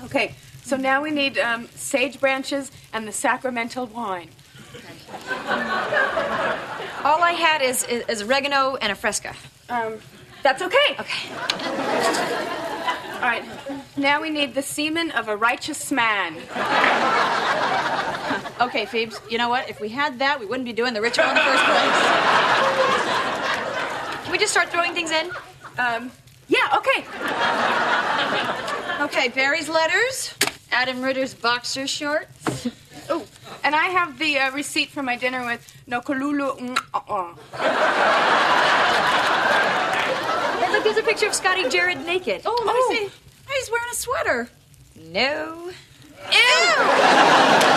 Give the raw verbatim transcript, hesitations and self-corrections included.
Okay, so now we need um, sage branches and the sacramental wine. All I had is, is, is oregano and a fresca. Um, that's okay. Okay. All right, now we need the semen of a righteous man. Okay, Phoebes, you know what? If we had that, we wouldn't be doing the ritual in the first place. Can we just start throwing things in? Um, yeah, okay. Okay, Barry's letters, Adam Ritter's boxer shorts. Oh, and I have the uh, receipt for my dinner with Nokolulu. Mm, uh-uh. Hey, look, there's a picture of Scotty Jared naked. Oh, let oh. me see. He's wearing a sweater. No. Ew!